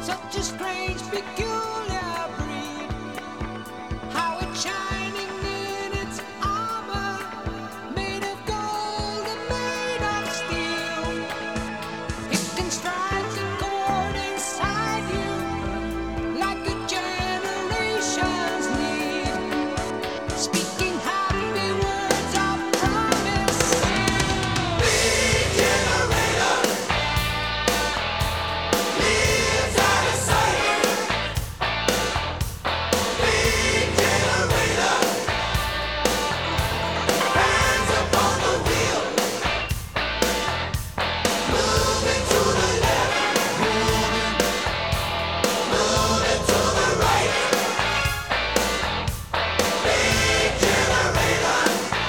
Such a strange, peculiar breed. How it's shining in its armor, made of gold and made of steel. It can strike a chord inside you like a generation's need. Speaking happy words of promise. Big generator lives out of sight. Big generator hands upon the wheel, moving to the left, moving to the right. Big generator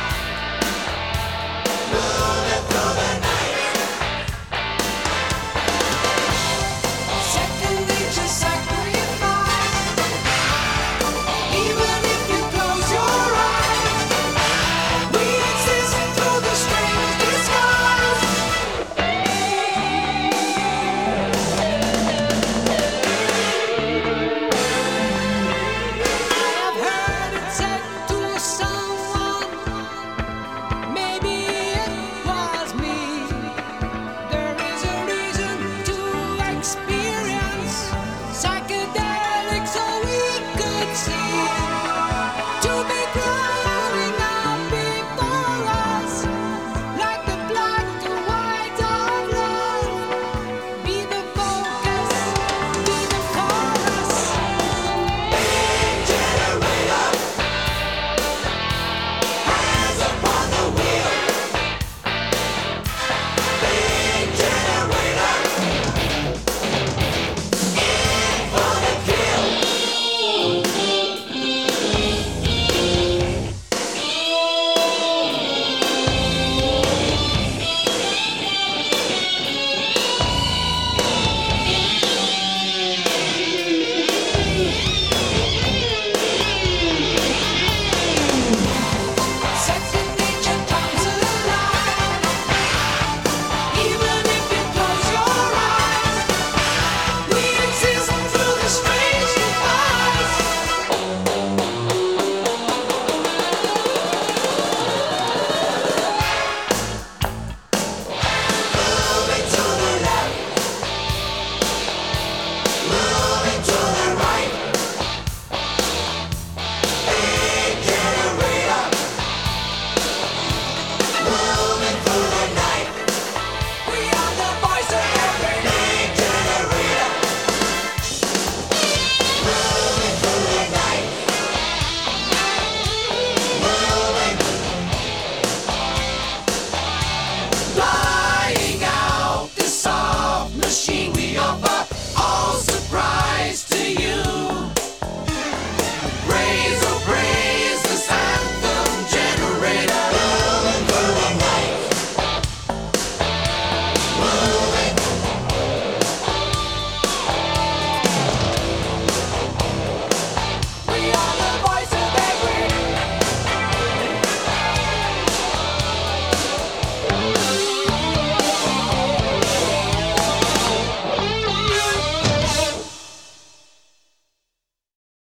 moving through the night. Second nature sacrifice. Even if you close your eyes, we exist through the strange disguise. I have heard it said to someone, maybe it was me. There is a reason to experience.